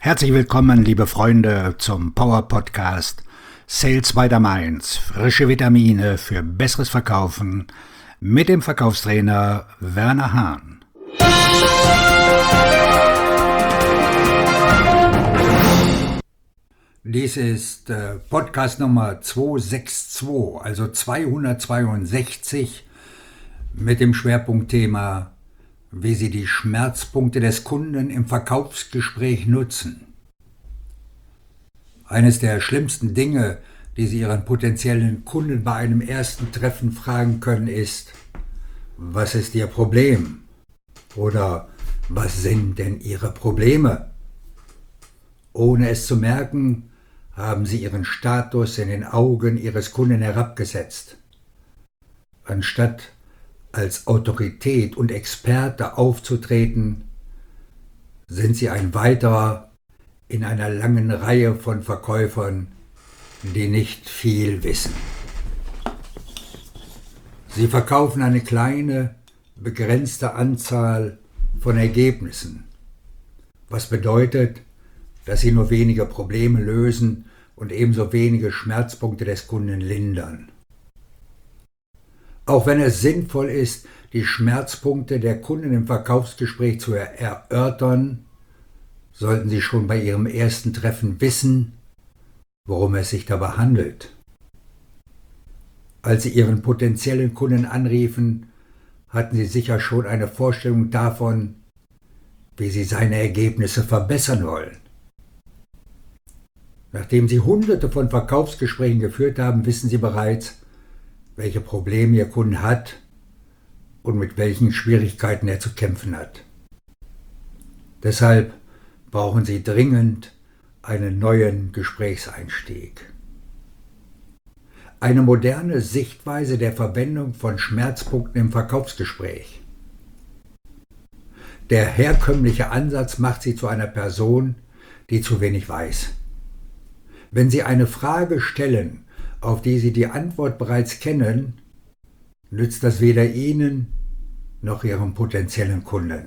Herzlich willkommen, liebe Freunde, zum Power Podcast Sales by the Mainz. Frische Vitamine für besseres Verkaufen mit dem Verkaufstrainer Werner Hahn. Dies ist Podcast Nummer 262, also 262, mit dem Schwerpunktthema, wie Sie die Schmerzpunkte des Kunden im Verkaufsgespräch nutzen. Eines der schlimmsten Dinge, die Sie Ihren potenziellen Kunden bei einem ersten Treffen fragen können, ist: Was ist Ihr Problem? Oder was sind denn Ihre Probleme? Ohne es zu merken, haben Sie Ihren Status in den Augen Ihres Kunden herabgesetzt. Anstatt als Autorität und Experte aufzutreten, sind Sie ein weiterer in einer langen Reihe von Verkäufern, die nicht viel wissen. Sie verkaufen eine kleine, begrenzte Anzahl von Ergebnissen, was bedeutet, dass Sie nur wenige Probleme lösen und ebenso wenige Schmerzpunkte des Kunden lindern. Auch wenn es sinnvoll ist, die Schmerzpunkte der Kunden im Verkaufsgespräch zu erörtern, sollten Sie schon bei Ihrem ersten Treffen wissen, worum es sich dabei handelt. Als Sie Ihren potenziellen Kunden anriefen, hatten Sie sicher schon eine Vorstellung davon, wie Sie seine Ergebnisse verbessern wollen. Nachdem Sie Hunderte von Verkaufsgesprächen geführt haben, wissen Sie bereits, welche Probleme Ihr Kunde hat und mit welchen Schwierigkeiten er zu kämpfen hat. Deshalb brauchen Sie dringend einen neuen Gesprächseinstieg. Eine moderne Sichtweise der Verwendung von Schmerzpunkten im Verkaufsgespräch. Der herkömmliche Ansatz macht Sie zu einer Person, die zu wenig weiß. Wenn Sie eine Frage stellen, auf die Sie die Antwort bereits kennen, nützt das weder Ihnen noch Ihrem potenziellen Kunden.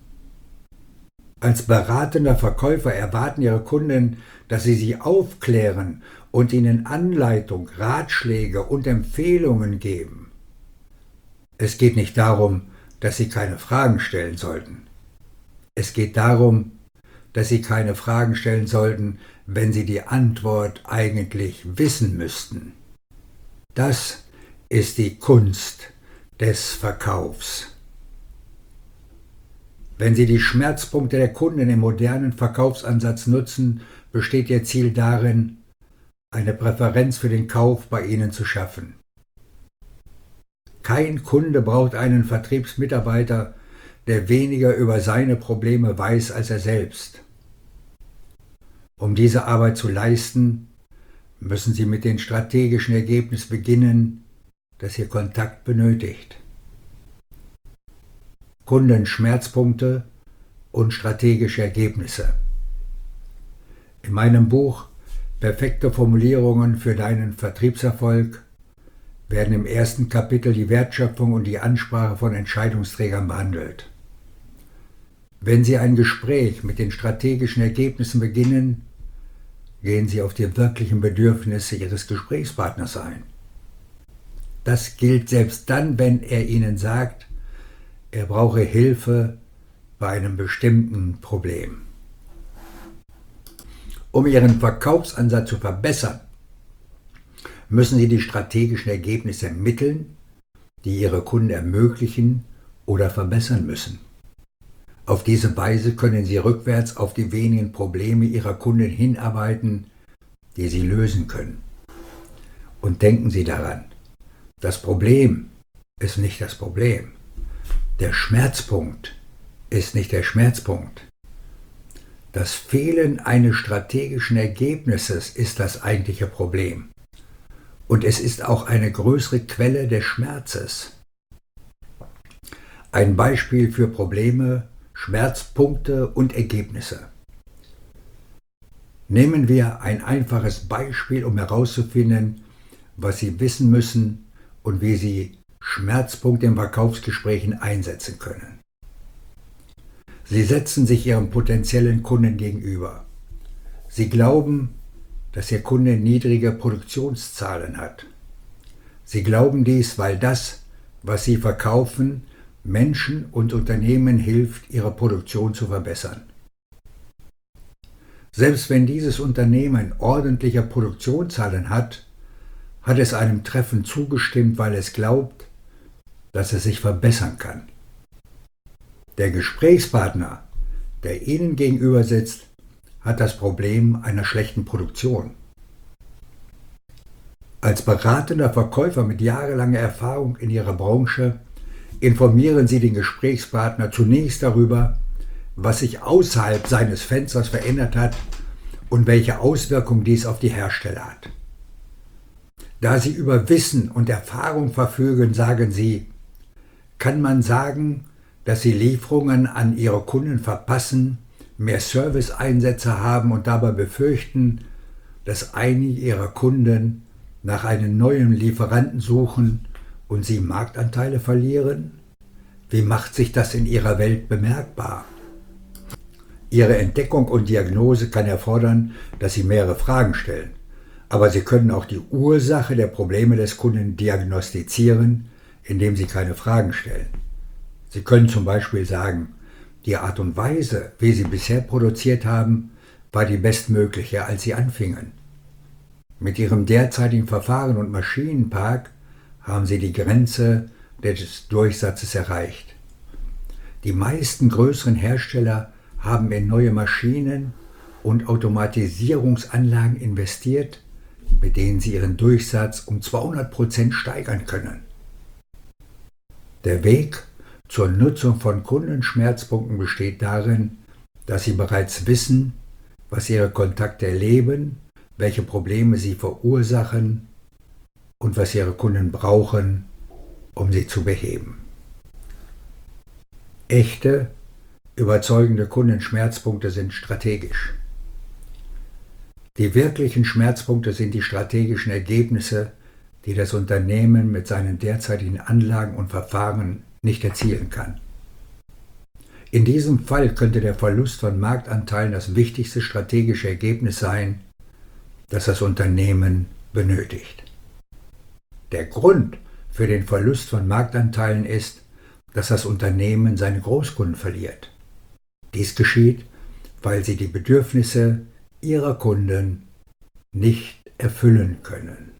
Als beratender Verkäufer erwarten Ihre Kunden, dass Sie sie aufklären und ihnen Anleitung, Ratschläge und Empfehlungen geben. Es geht nicht darum, dass Sie keine Fragen stellen sollten. Es geht darum, dass Sie keine Fragen stellen sollten, wenn Sie die Antwort eigentlich wissen müssten. Das ist die Kunst des Verkaufs. Wenn Sie die Schmerzpunkte der Kunden im modernen Verkaufsansatz nutzen, besteht Ihr Ziel darin, eine Präferenz für den Kauf bei Ihnen zu schaffen. Kein Kunde braucht einen Vertriebsmitarbeiter, der weniger über seine Probleme weiß als er selbst. Um diese Arbeit zu leisten, müssen Sie mit dem strategischen Ergebnis beginnen, das Ihr Kontakt benötigt. Kundenschmerzpunkte und strategische Ergebnisse. In meinem Buch Perfekte Formulierungen für deinen Vertriebserfolg werden im ersten Kapitel die Wertschöpfung und die Ansprache von Entscheidungsträgern behandelt. Wenn Sie ein Gespräch mit den strategischen Ergebnissen beginnen, gehen Sie auf die wirklichen Bedürfnisse Ihres Gesprächspartners ein. Das gilt selbst dann, wenn er Ihnen sagt, er brauche Hilfe bei einem bestimmten Problem. Um Ihren Verkaufsansatz zu verbessern, müssen Sie die strategischen Ergebnisse ermitteln, die Ihre Kunden ermöglichen oder verbessern müssen. Auf diese Weise können Sie rückwärts auf die wenigen Probleme Ihrer Kunden hinarbeiten, die Sie lösen können. Und denken Sie daran, das Problem ist nicht das Problem. Der Schmerzpunkt ist nicht der Schmerzpunkt. Das Fehlen eines strategischen Ergebnisses ist das eigentliche Problem. Und es ist auch eine größere Quelle des Schmerzes. Ein Beispiel für Probleme, Schmerzpunkte und Ergebnisse. Nehmen wir ein einfaches Beispiel, um herauszufinden, was Sie wissen müssen und wie Sie Schmerzpunkte in Verkaufsgesprächen einsetzen können. Sie setzen sich Ihrem potenziellen Kunden gegenüber. Sie glauben, dass Ihr Kunde niedrige Produktionszahlen hat. Sie glauben dies, weil das, was Sie verkaufen, Menschen und Unternehmen hilft, ihre Produktion zu verbessern. Selbst wenn dieses Unternehmen ordentliche Produktionszahlen hat, hat es einem Treffen zugestimmt, weil es glaubt, dass es sich verbessern kann. Der Gesprächspartner, der Ihnen gegenüber sitzt, hat das Problem einer schlechten Produktion. Als beratender Verkäufer mit jahrelanger Erfahrung in Ihrer Branche informieren Sie den Gesprächspartner zunächst darüber, was sich außerhalb seines Fensters verändert hat und welche Auswirkungen dies auf die Hersteller hat. Da Sie über Wissen und Erfahrung verfügen, sagen Sie, kann man sagen, dass Sie Lieferungen an Ihre Kunden verpassen, mehr Serviceeinsätze haben und dabei befürchten, dass einige Ihrer Kunden nach einem neuen Lieferanten suchen und Sie Marktanteile verlieren? Wie macht sich das in Ihrer Welt bemerkbar? Ihre Entdeckung und Diagnose kann erfordern, dass Sie mehrere Fragen stellen, aber Sie können auch die Ursache der Probleme des Kunden diagnostizieren, indem Sie keine Fragen stellen. Sie können zum Beispiel sagen, die Art und Weise, wie Sie bisher produziert haben, war die bestmögliche, als Sie anfingen. Mit Ihrem derzeitigen Verfahren und Maschinenpark haben Sie die Grenze des Durchsatzes erreicht. Die meisten größeren Hersteller haben in neue Maschinen und Automatisierungsanlagen investiert, mit denen sie ihren Durchsatz um 200% steigern können. Der Weg zur Nutzung von Kundenschmerzpunkten besteht darin, dass Sie bereits wissen, was Ihre Kontakte erleben, welche Probleme sie verursachen und was Ihre Kunden brauchen, um sie zu beheben. Echte, überzeugende Kundenschmerzpunkte sind strategisch. Die wirklichen Schmerzpunkte sind die strategischen Ergebnisse, die das Unternehmen mit seinen derzeitigen Anlagen und Verfahren nicht erzielen kann. In diesem Fall könnte der Verlust von Marktanteilen das wichtigste strategische Ergebnis sein, das das Unternehmen benötigt. Der Grund für den Verlust von Marktanteilen ist, dass das Unternehmen seine Großkunden verliert. Dies geschieht, weil sie die Bedürfnisse ihrer Kunden nicht erfüllen können.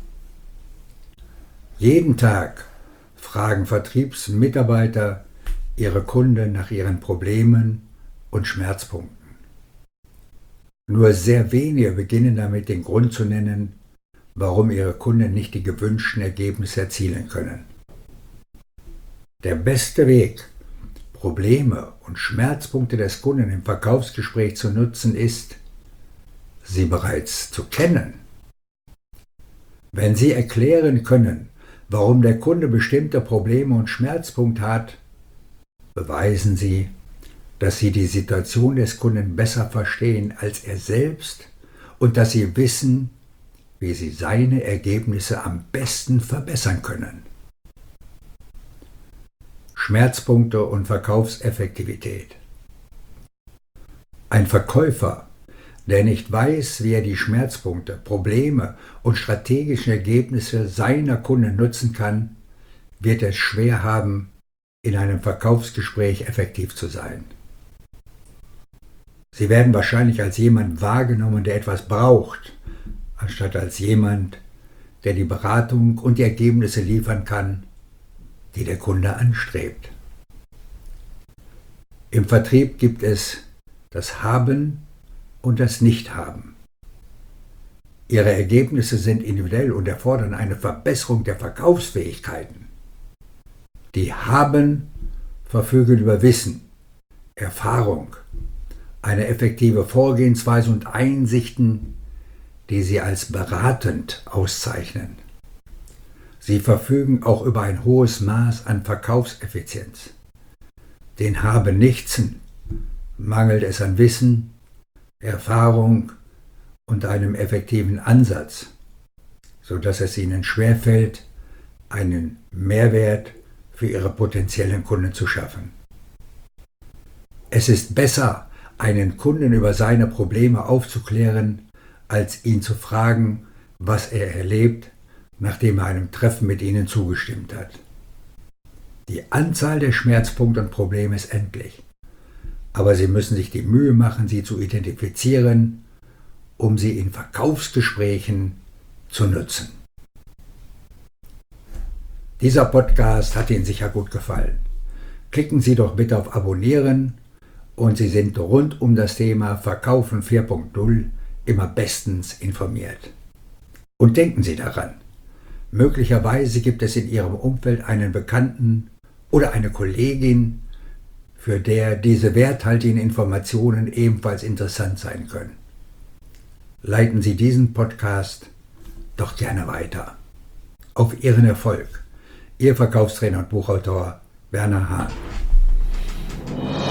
Jeden Tag fragen Vertriebsmitarbeiter ihre Kunden nach ihren Problemen und Schmerzpunkten. Nur sehr wenige beginnen damit, den Grund zu nennen, warum ihre Kunden nicht die gewünschten Ergebnisse erzielen können. Der beste Weg, Probleme und Schmerzpunkte des Kunden im Verkaufsgespräch zu nutzen, ist, sie bereits zu kennen. Wenn Sie erklären können, warum der Kunde bestimmte Probleme und Schmerzpunkte hat, beweisen Sie, dass Sie die Situation des Kunden besser verstehen als er selbst und dass Sie wissen, wie Sie seine Ergebnisse am besten verbessern können. Schmerzpunkte und Verkaufseffektivität. Ein Verkäufer, der nicht weiß, wie er die Schmerzpunkte, Probleme und strategischen Ergebnisse seiner Kunden nutzen kann, wird es schwer haben, in einem Verkaufsgespräch effektiv zu sein. Sie werden wahrscheinlich als jemand wahrgenommen, der etwas braucht, anstatt als jemand, der die Beratung und die Ergebnisse liefern kann, die der Kunde anstrebt. Im Vertrieb gibt es das Haben und das Nicht-Haben. Ihre Ergebnisse sind individuell und erfordern eine Verbesserung der Verkaufsfähigkeiten. Die Haben verfügen über Wissen, Erfahrung, eine effektive Vorgehensweise und Einsichten, die sie als beratend auszeichnen. Sie verfügen auch über ein hohes Maß an Verkaufseffizienz. Den Habe-Nichtsen mangelt es an Wissen, Erfahrung und einem effektiven Ansatz, sodass es ihnen schwerfällt, einen Mehrwert für ihre potenziellen Kunden zu schaffen. Es ist besser, einen Kunden über seine Probleme aufzuklären, als ihn zu fragen, was er erlebt, nachdem er einem Treffen mit Ihnen zugestimmt hat. Die Anzahl der Schmerzpunkte und Probleme ist endlich, aber Sie müssen sich die Mühe machen, sie zu identifizieren, um sie in Verkaufsgesprächen zu nutzen. Dieser Podcast hat Ihnen sicher gut gefallen. Klicken Sie doch bitte auf Abonnieren und Sie sind rund um das Thema Verkaufen 4.0 immer bestens informiert. Und denken Sie daran, möglicherweise gibt es in Ihrem Umfeld einen Bekannten oder eine Kollegin, für der diese werthaltigen Informationen ebenfalls interessant sein können. Leiten Sie diesen Podcast doch gerne weiter. Auf Ihren Erfolg. Ihr Verkaufstrainer und Buchautor Werner Hahn.